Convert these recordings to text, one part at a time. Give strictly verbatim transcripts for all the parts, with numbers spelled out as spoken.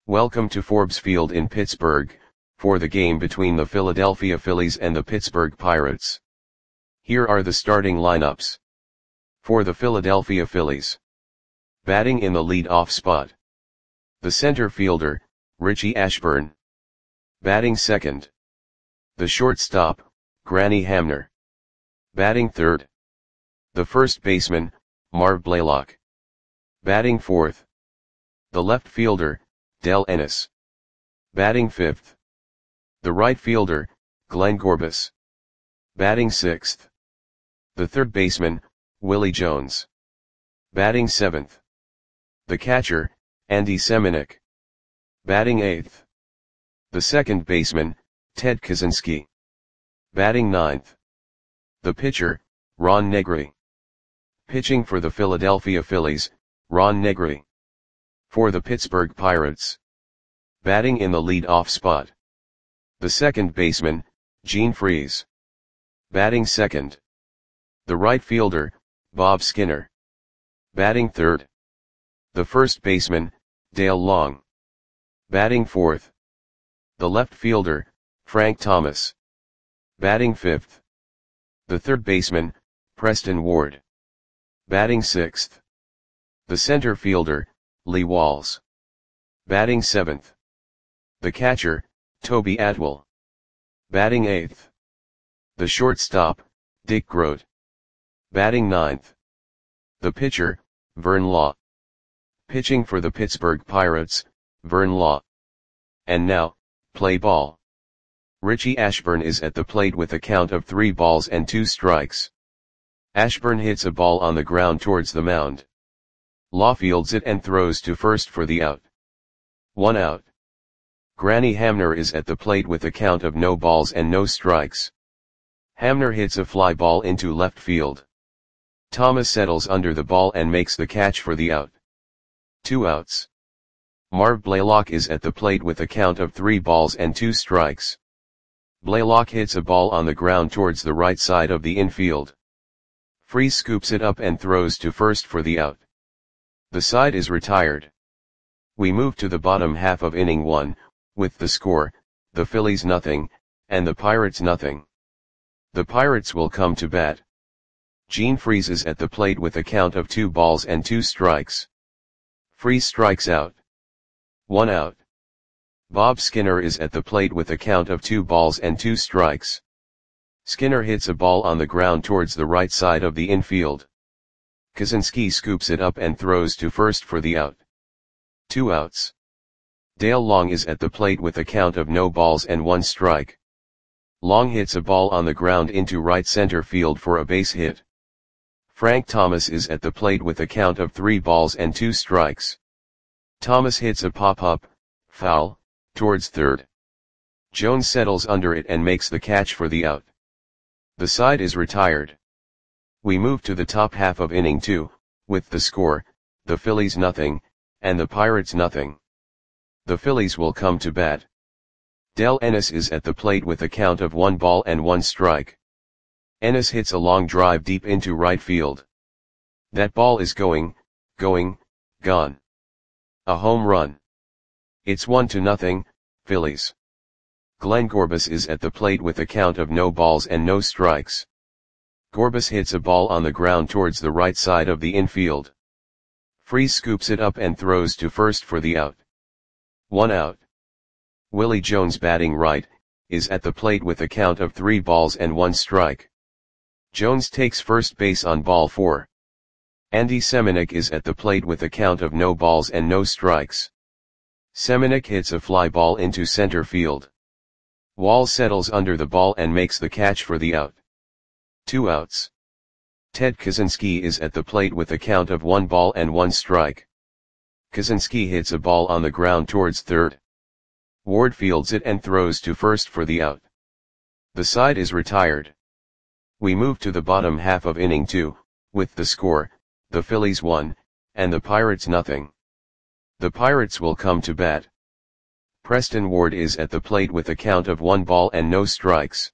Welcome to Forbes Field in Pittsburgh, for the game between the Philadelphia Phillies and the Pittsburgh Pirates. Here are the starting lineups. For the Philadelphia Phillies. Batting in the lead-off spot. The center fielder, Richie Ashburn. Batting second. The shortstop, Granny Hamner. Batting third. The first baseman, Marv Blaylock. Batting fourth. The left fielder, Dell Ennis. Batting fifth. The right fielder, Glenn Gorbis. Batting sixth. The third baseman, Willie Jones. Batting seventh. The catcher, Andy Semenuk. Batting eighth. The second baseman, Ted Kaczynski. Batting ninth. The pitcher, Ron Negri. Pitching for the Philadelphia Phillies, Ron Negri. For the Pittsburgh Pirates. Batting in the lead-off spot. The second baseman, Gene Freese. Batting second. The right fielder, Bob Skinner. Batting third. The first baseman, Dale Long. Batting fourth. The left fielder, Frank Thomas. Batting fifth. The third baseman, Preston Ward. Batting sixth. The center fielder, Lee Walls. Batting seventh. The catcher, Toby Atwell. Batting eighth. The shortstop, Dick Groat. Batting ninth. The pitcher, Vern Law. Pitching for the Pittsburgh Pirates, Vern Law. And now, play ball. Richie Ashburn is at the plate with a count of three balls and two strikes. Ashburn hits a ball on the ground towards the mound. Law fields it and throws to first for the out. One out. Granny Hamner is at the plate with a count of no balls and no strikes. Hamner hits a fly ball into left field. Thomas settles under the ball and makes the catch for the out. Two outs. Marv Blaylock is at the plate with a count of three balls and two strikes. Blaylock hits a ball on the ground towards the right side of the infield. Freese scoops it up and throws to first for the out. The side is retired. We move to the bottom half of inning one, with the score, the Phillies nothing, and the Pirates nothing. The Pirates will come to bat. Gene Freese is at the plate with a count of two balls and two strikes. Freese strikes out. One out. Bob Skinner is at the plate with a count of two balls and two strikes. Skinner hits a ball on the ground towards the right side of the infield. Kaczynski scoops it up and throws to first for the out. Two outs. Dale Long is at the plate with a count of no balls and one strike. Long hits a ball on the ground into right center field for a base hit. Frank Thomas is at the plate with a count of three balls and two strikes. Thomas hits a pop-up, foul, towards third. Jones settles under it and makes the catch for the out. The side is retired. We move to the top half of inning two, with the score, the Phillies nothing, and the Pirates nothing. The Phillies will come to bat. Dell Ennis is at the plate with a count of one ball and one strike. Ennis hits a long drive deep into right field. That ball is going, going, gone. A home run. It's one to nothing, Phillies. Glenn Gorbis is at the plate with a count of no balls and no strikes. Gorbis hits a ball on the ground towards the right side of the infield. Freese scoops it up and throws to first for the out. One out. Willie Jones, batting right, is at the plate with a count of three balls and one strike. Jones takes first base on ball four. Andy Semenuk is at the plate with a count of no balls and no strikes. Semenuk hits a fly ball into center field. Walls settles under the ball and makes the catch for the out. Two outs. Ted Kaczynski is at the plate with a count of one ball and one strike. Kaczynski hits a ball on the ground towards third. Ward fields it and throws to first for the out. The side is retired. We move to the bottom half of inning two, with the score, the Phillies one, and the Pirates nothing. The Pirates will come to bat. Preston Ward is at the plate with a count of one ball and no strikes.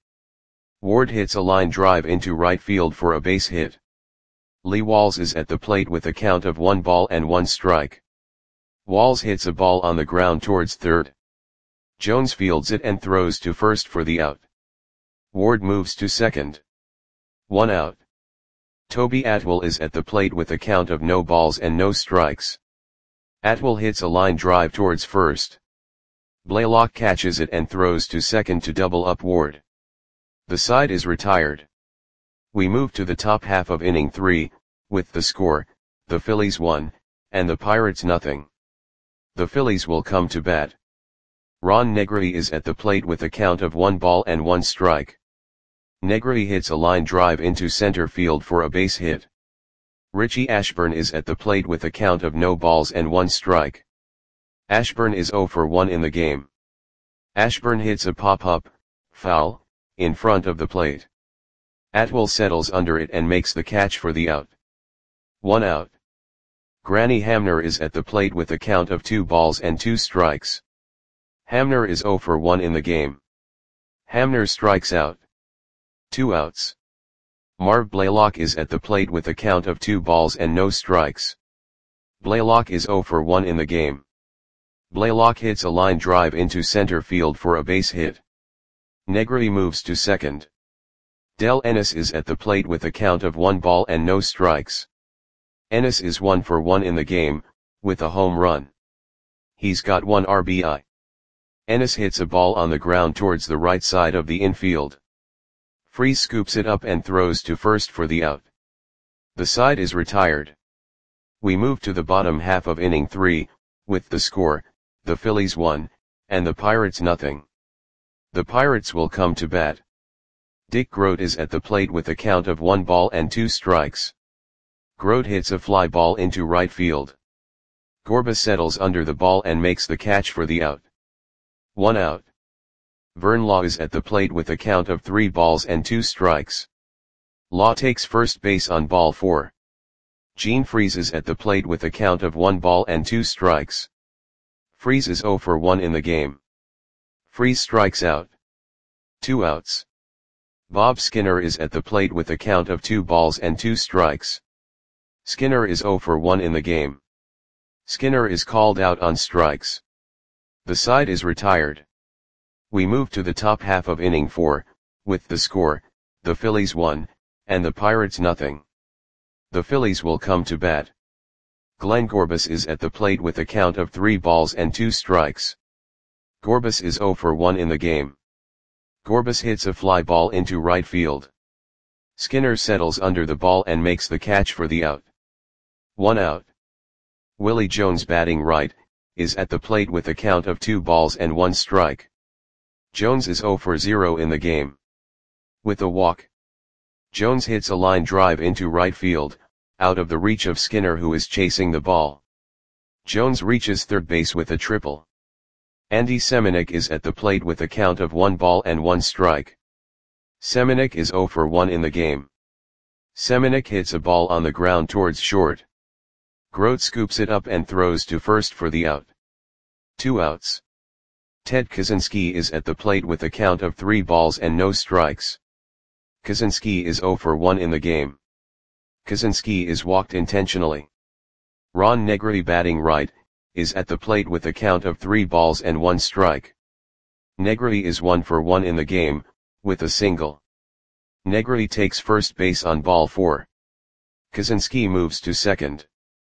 Ward hits a line drive into right field for a base hit. Lee Walls is at the plate with a count of one ball and one strike. Walls hits a ball on the ground towards third. Jones fields it and throws to first for the out. Ward moves to second. One out. Toby Atwell is at the plate with a count of no balls and no strikes. Atwell hits a line drive towards first. Blaylock catches it and throws to second to double up Ward. The side is retired. We move to the top half of inning three, with the score, the Phillies one, and the Pirates nothing. The Phillies will come to bat. Ron Negri is at the plate with a count of one ball and one strike. Negri hits a line drive into center field for a base hit. Richie Ashburn is at the plate with a count of no balls and one strike. Ashburn is oh for one in the game. Ashburn hits a pop-up, foul, in front of the plate. Atwell settles under it and makes the catch for the out. One out. Granny Hamner is at the plate with a count of two balls and two strikes. Hamner is oh for one in the game. Hamner strikes out. Two outs. Marv Blaylock is at the plate with a count of two balls and no strikes. Blaylock is oh for one in the game. Blaylock hits a line drive into center field for a base hit. Negri moves to second. Del Ennis is at the plate with a count of one ball and no strikes. Ennis is one for one in the game, with a home run. He's got one R B I. Ennis hits a ball on the ground towards the right side of the infield. Freese scoops it up and throws to first for the out. The side is retired. We move to the bottom half of inning three, with the score, the Phillies one, and the Pirates nothing. The Pirates will come to bat. Dick Grote is at the plate with a count of one ball and two strikes. Grote hits a fly ball into right field. Gorba settles under the ball and makes the catch for the out. One out. Vern Law is at the plate with a count of three balls and two strikes. Law takes first base on ball four. Gene Freese is at the plate with a count of one ball and two strikes. Freese is oh for one in the game. Freese strikes out. Two outs. Bob Skinner is at the plate with a count of two balls and two strikes. Skinner is oh for one in the game. Skinner is called out on strikes. The side is retired. We move to the top half of inning four, with the score, the Phillies one, and the Pirates nothing. The Phillies will come to bat. Glenn Gorbis is at the plate with a count of three balls and two strikes. Gorbis is oh for one in the game. Gorbis hits a fly ball into right field. Skinner settles under the ball and makes the catch for the out. One out. Willie Jones, batting right, is at the plate with a count of two balls and one strike. Jones is oh for zero in the game. With a walk. Jones hits a line drive into right field, out of the reach of Skinner, who is chasing the ball. Jones reaches third base with a triple. Andy Semenuk is at the plate with a count of one ball and one strike. Semenuk is oh for one in the game. Semenuk hits a ball on the ground towards short. Grote scoops it up and throws to first for the out. Two outs. Ted Kaczynski is at the plate with a count of three balls and no strikes. Kaczynski is oh for one in the game. Kaczynski is walked intentionally. Ron Negri, batting right, is at the plate with a count of three balls and one strike. Negri is one for one in the game, with a single. Negri takes first base on ball four. Kaczynski moves to second.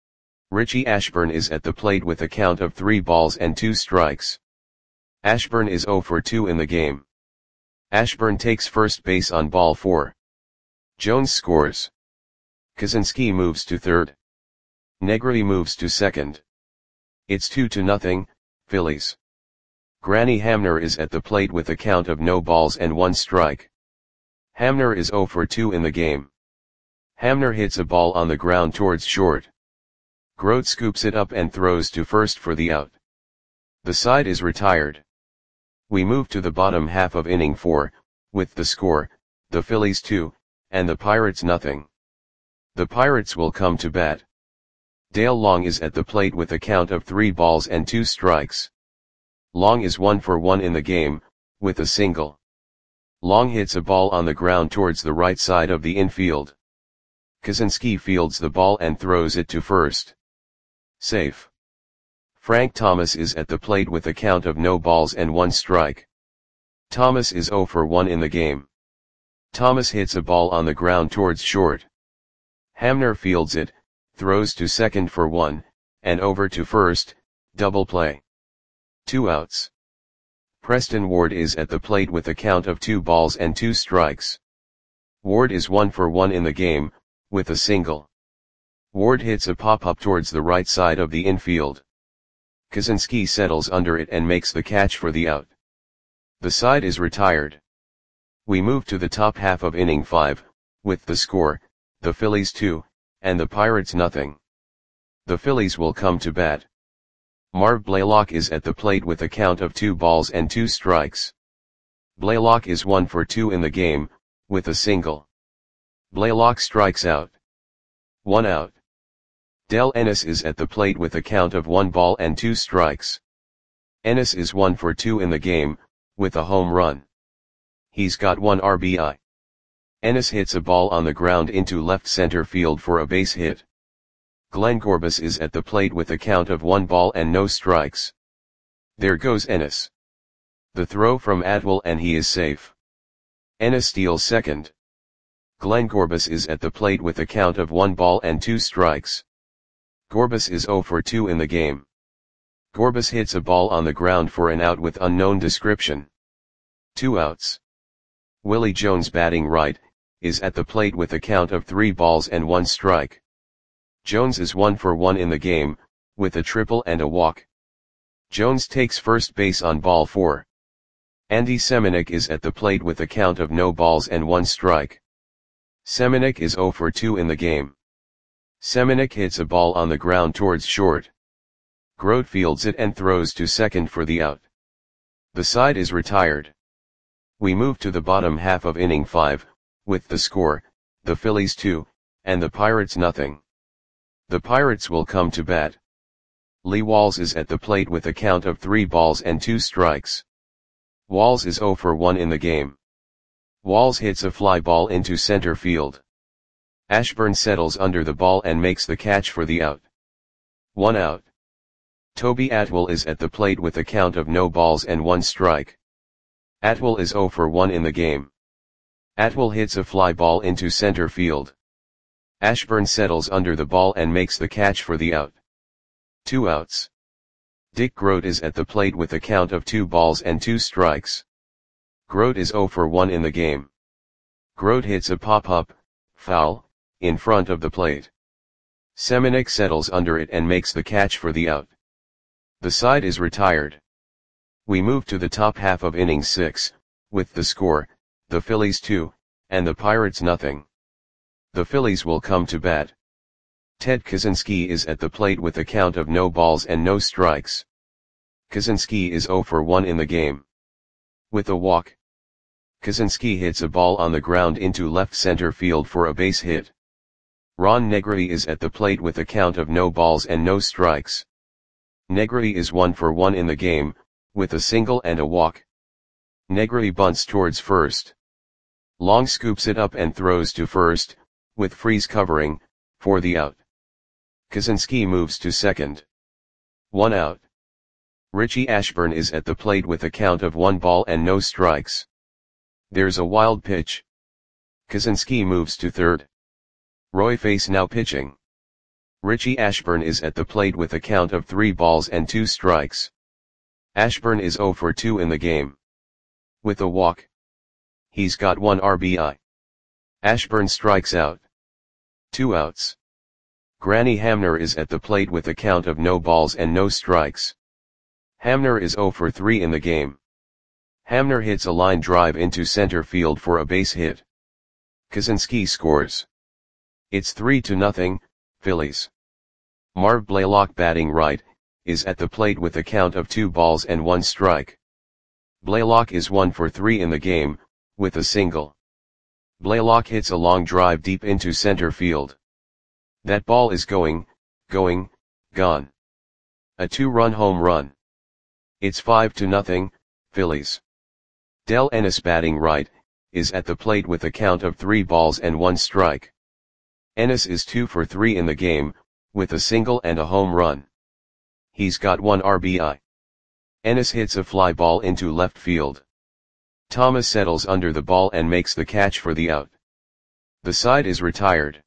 Richie Ashburn is at the plate with a count of three balls and two strikes. Ashburn is oh for two in the game. Ashburn takes first base on ball four. Jones scores. Kaczynski moves to third. Negri moves to second. It's two to nothing, Phillies. Granny Hamner is at the plate with a count of no balls and one strike. Hamner is oh for two in the game. Hamner hits a ball on the ground towards short. Grote scoops it up and throws to first for the out. The side is retired. We move to the bottom half of inning four, with the score, the Phillies two, and the Pirates nothing. The Pirates will come to bat. Dale Long is at the plate with a count of three balls and two strikes. Long is one for one in the game, with a single. Long hits a ball on the ground towards the right side of the infield. Kaczynski fields the ball and throws it to first. Safe. Frank Thomas is at the plate with a count of no balls and one strike. Thomas is zero for one in the game. Thomas hits a ball on the ground towards short. Hamner fields it, throws to second for one, and over to first, double play. Two outs. Preston Ward is at the plate with a count of two balls and two strikes. Ward is one for one in the game, with a single. Ward hits a pop-up towards the right side of the infield. Kaczynski settles under it and makes the catch for the out. The side is retired. We move to the top half of inning five, with the score, the Phillies two, and the Pirates nothing. The Phillies will come to bat. Marv Blaylock is at the plate with a count of two balls and two strikes. Blaylock is one for two in the game, with a single. Blaylock strikes out. One out. Del Ennis is at the plate with a count of one ball and two strikes. Ennis is one for two in the game, with a home run. He's got one R B I. Ennis hits a ball on the ground into left center field for a base hit. Glenn Gorbis is at the plate with a count of one ball and no strikes. There goes Ennis. The throw from Atwell and he is safe. Ennis steals second. Glenn Gorbis is at the plate with a count of one ball and two strikes. Gorbis is zero for two in the game. Gorbis hits a ball on the ground for an out with unknown description. Two outs. Willie Jones, batting right, is at the plate with a count of three balls and one strike. Jones is one for one in the game, with a triple and a walk. Jones takes first base on ball four. Andy Semenuk is at the plate with a count of no balls and one strike. Semenuk is zero for two in the game. Semenuk hits a ball on the ground towards short. Grote fields it and throws to second for the out. The side is retired. We move to the bottom half of inning five, with the score, the Phillies two, and the Pirates nothing. The Pirates will come to bat. Lee Walls is at the plate with a count of three balls and two strikes. Walls is zero for one in the game. Walls hits a fly ball into center field. Ashburn settles under the ball and makes the catch for the out. One out. Toby Atwell is at the plate with a count of no balls and one strike. Atwell is zero for one in the game. Atwell hits a fly ball into center field. Ashburn settles under the ball and makes the catch for the out. Two outs. Dick Grote is at the plate with a count of two balls and two strikes. Grote is zero for one in the game. Grote hits a pop-up, foul, in front of the plate. Semenuk settles under it and makes the catch for the out. The side is retired. We move to the top half of inning six, with the score, the Phillies two, and the Pirates nothing. The Phillies will come to bat. Ted Kaczynski is at the plate with a count of no balls and no strikes. Kaczynski is zero for one in the game. With a walk. Kaczynski hits a ball on the ground into left center field for a base hit. Ron Negri is at the plate with a count of no balls and no strikes. Negri is one for one in the game, with a single and a walk. Negri bunts towards first. Long scoops it up and throws to first, with Freese covering, for the out. Kaczynski moves to second. One out. Richie Ashburn is at the plate with a count of one ball and no strikes. There's a wild pitch. Kaczynski moves to third. Roy Face now pitching. Richie Ashburn is at the plate with a count of three balls and two strikes. Ashburn is zero for two in the game. With a walk. He's got one R B I. Ashburn strikes out. Two outs. Granny Hamner is at the plate with a count of no balls and no strikes. Hamner is zero for three in the game. Hamner hits a line drive into center field for a base hit. Kaczynski scores. It's three to nothing, Phillies. Marv Blaylock, batting right, is at the plate with a count of two balls and one strike. Blaylock is one for three in the game, with a single. Blaylock hits a long drive deep into center field. That ball is going, going, gone. A two-run home run. It's five to nothing, Phillies. Del Ennis, batting right, is at the plate with a count of three balls and one strike. Ennis is two for three in the game, with a single and a home run. he's got one R B I. Ennis hits a fly ball into left field. Thomas settles under the ball and makes the catch for the out. The side is retired.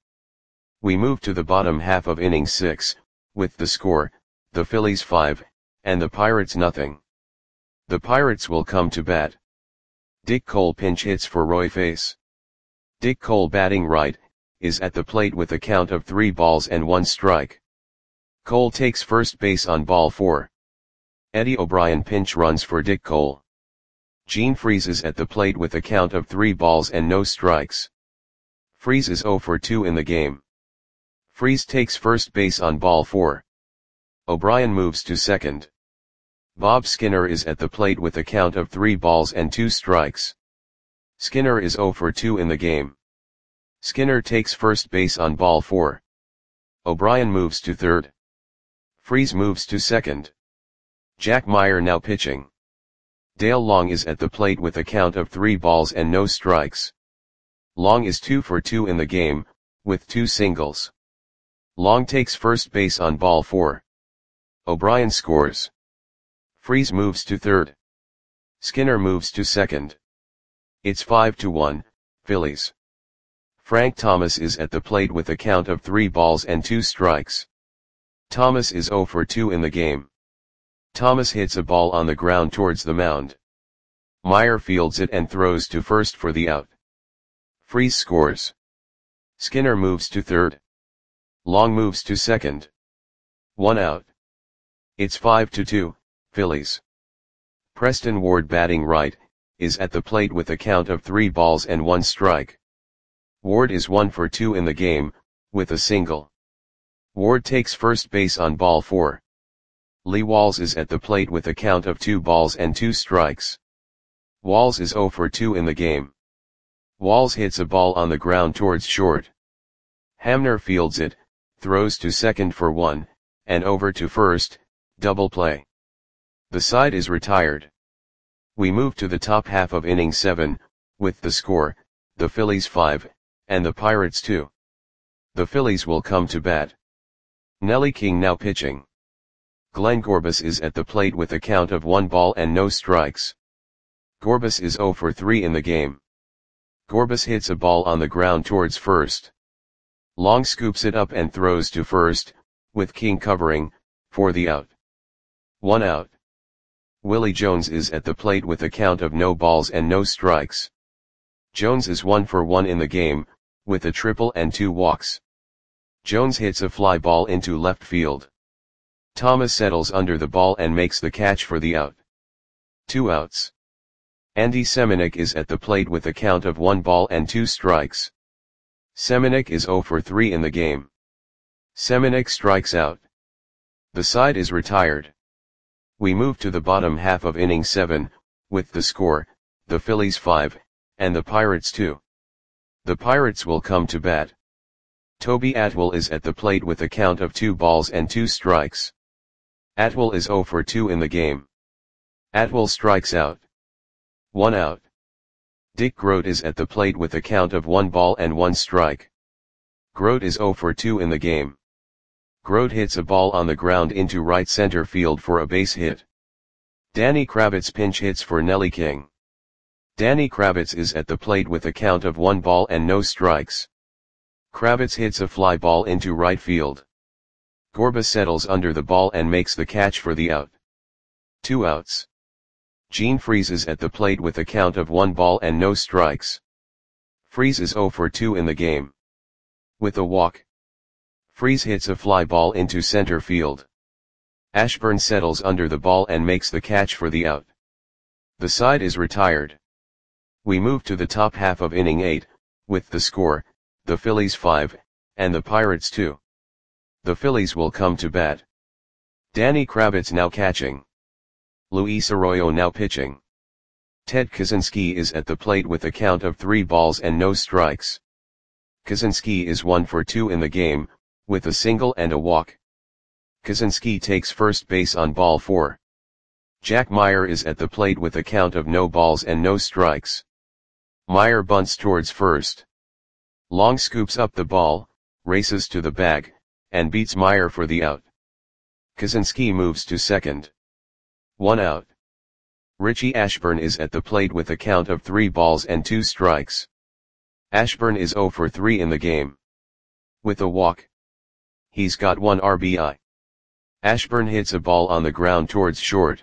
We move to the bottom half of inning six, with the score, the Phillies five, and the Pirates nothing. The Pirates will come to bat. Dick Cole pinch hits for Roy Face. Dick Cole, batting right, is at the plate with a count of three balls and one strike. Cole takes first base on ball four. Eddie O'Brien pinch runs for Dick Cole. Gene Freese is at the plate with a count of three balls and no strikes. Freese is oh for two in the game. Freese takes first base on ball four. O'Brien moves to second. Bob Skinner is at the plate with a count of three balls and two strikes. Skinner is oh for two in the game. Skinner takes first base on ball four. O'Brien moves to third. Freese moves to second. Jack Meyer now pitching. Dale Long is at the plate with a count of three balls and no strikes. Long is two for two in the game, with two singles. Long takes first base on ball four. O'Brien scores. Freese moves to third. Skinner moves to second. It's five to one, Phillies. Frank Thomas is at the plate with a count of three balls and two strikes. Thomas is oh for two in the game. Thomas hits a ball on the ground towards the mound. Meyer fields it and throws to first for the out. Freese scores. Skinner moves to third. Long moves to second. One out. It's five to two, Phillies. Preston Ward, batting right, is at the plate with a count of three balls and one strike. Ward is one for two in the game, with a single. Ward takes first base on ball four. Lee Walls is at the plate with a count of two balls and two strikes. Walls is oh for two in the game. Walls hits a ball on the ground towards short. Hamner fields it, throws to second for one, and over to first, double play. The side is retired. We move to the top half of inning seven, with the score, the Phillies five, and the Pirates two. The Phillies will come to bat. Nelly King now pitching. Glenn Gorbis is at the plate with a count of one ball and no strikes. Gorbis is oh for three in the game. Gorbis hits a ball on the ground towards first. Long scoops it up and throws to first, with King covering, for the out. One out. Willie Jones is at the plate with a count of no balls and no strikes. Jones is one for one in the game, with a triple and two walks. Jones hits a fly ball into left field. Thomas settles under the ball and makes the catch for the out. Two outs. Andy Semenuk is at the plate with a count of one ball and two strikes. Semenuk is oh for three in the game. Semenuk strikes out. The side is retired. We move to the bottom half of inning seven, with the score, the Phillies five, and the Pirates two. The Pirates will come to bat. Toby Atwell is at the plate with a count of two balls and two strikes. Atwell is oh for two in the game. Atwell strikes out. One out. Dick Groat is at the plate with a count of one ball and one strike. Groat is oh for two in the game. Groat hits a ball on the ground into right center field for a base hit. Danny Kravitz pinch hits for Nelly King. Danny Kravitz is at the plate with a count of one ball and no strikes. Kravitz hits a fly ball into right field. Gorbis settles under the ball and makes the catch for the out. Two outs. Gene Freese is at the plate with a count of one ball and no strikes. Freese is oh for two in the game. With a walk. Freese hits a fly ball into center field. Ashburn settles under the ball and makes the catch for the out. The side is retired. We move to the top half of inning eight, with the score, the Phillies five, and the Pirates two. The Phillies will come to bat. Danny Kravitz now catching. Luis Arroyo now pitching. Ted Kaczynski is at the plate with a count of three balls and no strikes. Kaczynski is one for two in the game, with a single and a walk. Kaczynski takes first base on ball four. Jack Meyer is at the plate with a count of no balls and no strikes. Meyer bunts towards first. Long scoops up the ball, races to the bag, and beats Meyer for the out. Kaczynski moves to second. One out. Richie Ashburn is at the plate with a count of three balls and two strikes. Ashburn is oh for three in the game. With a walk, he's got one R B I. Ashburn hits a ball on the ground towards short.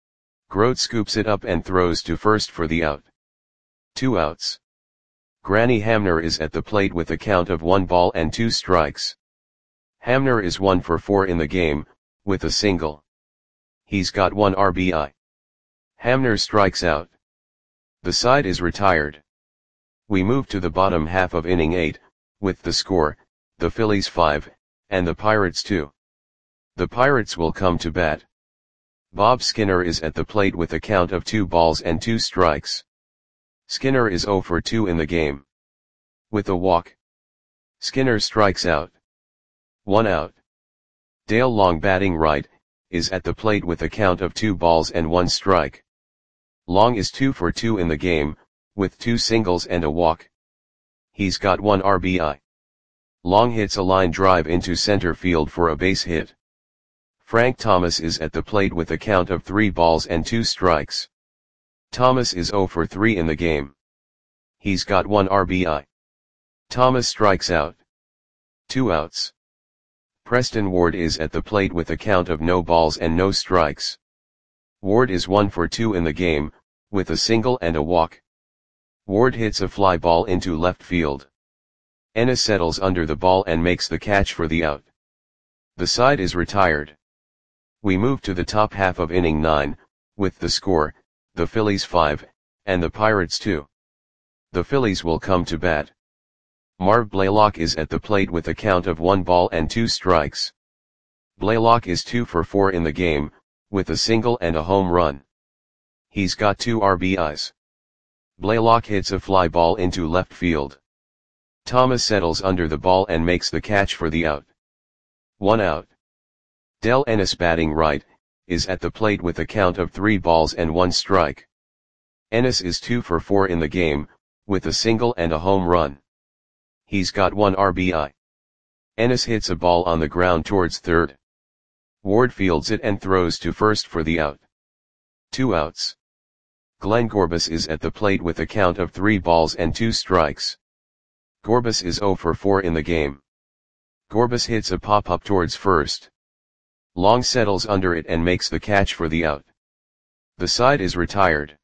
Grote scoops it up and throws to first for the out. Two outs. Granny Hamner is at the plate with a count of one ball and two strikes. Hamner is one for four in the game, with a single. He's got one R B I. Hamner strikes out. The side is retired. We move to the bottom half of inning eight, with the score, the Phillies five, and the Pirates two. The Pirates will come to bat. Bob Skinner is at the plate with a count of two balls and two strikes. Skinner is oh for two in the game. With a walk, Skinner strikes out. One out. Dale Long, batting right, is at the plate with a count of two balls and one strike. Long is two for two in the game, with two singles and a walk. He's got one R B I. Long hits a line drive into center field for a base hit. Frank Thomas is at the plate with a count of three balls and two strikes. Thomas is oh for three in the game. He's got one R B I. Thomas strikes out. Two outs. Preston Ward is at the plate with a count of no balls and no strikes. Ward is one for two in the game, with a single and a walk. Ward hits a fly ball into left field. Ennis settles under the ball and makes the catch for the out. The side is retired. We move to the top half of inning nine, with the score, the Phillies five, and the Pirates two. The Phillies will come to bat. Marv Blaylock is at the plate with a count of one ball and two strikes. Blaylock is two for four in the game, with a single and a home run. He's got two R B Is. Blaylock hits a fly ball into left field. Thomas settles under the ball and makes the catch for the out. One out. Del Ennis, batting right, is at the plate with a count of three balls and one strike. Ennis is two for four in the game, with a single and a home run. He's got one R B I. Ennis hits a ball on the ground towards third. Ward fields it and throws to first for the out. Two outs. Glenn Gorbis is at the plate with a count of three balls and two strikes. Gorbis is oh for four in the game. Gorbis hits a pop-up towards first. Long settles under it and makes the catch for the out. The side is retired.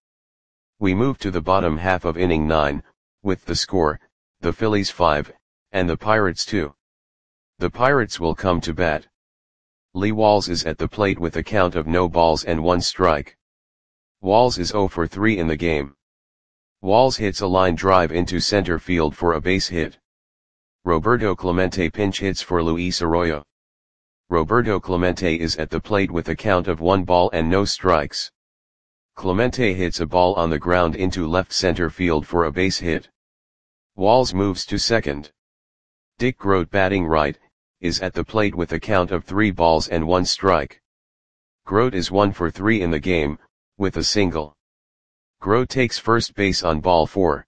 We move to the bottom half of inning nine, with the score, the Phillies five, and the Pirates two. The Pirates will come to bat. Lee Walls is at the plate with a count of no balls and one strike. Walls is oh for three in the game. Walls hits a line drive into center field for a base hit. Roberto Clemente pinch hits for Luis Arroyo. Roberto Clemente is at the plate with a count of one ball and no strikes. Clemente hits a ball on the ground into left center field for a base hit. Walls moves to second. Dick Grote, batting right, is at the plate with a count of three balls and one strike. Grote is one for three in the game, with a single. Grote takes first base on ball four.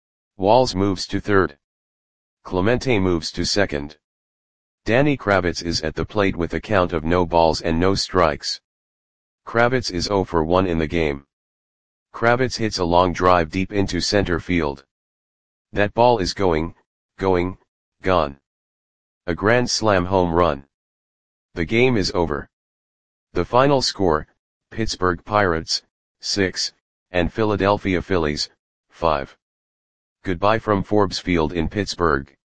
Walls moves to third. Clemente moves to second. Danny Kravitz is at the plate with a count of no balls and no strikes. Kravitz is oh for one in the game. Kravitz hits a long drive deep into center field. That ball is going, going, gone. A grand slam home run. The game is over. The final score, Pittsburgh Pirates, six, and Philadelphia Phillies, five. Goodbye from Forbes Field in Pittsburgh.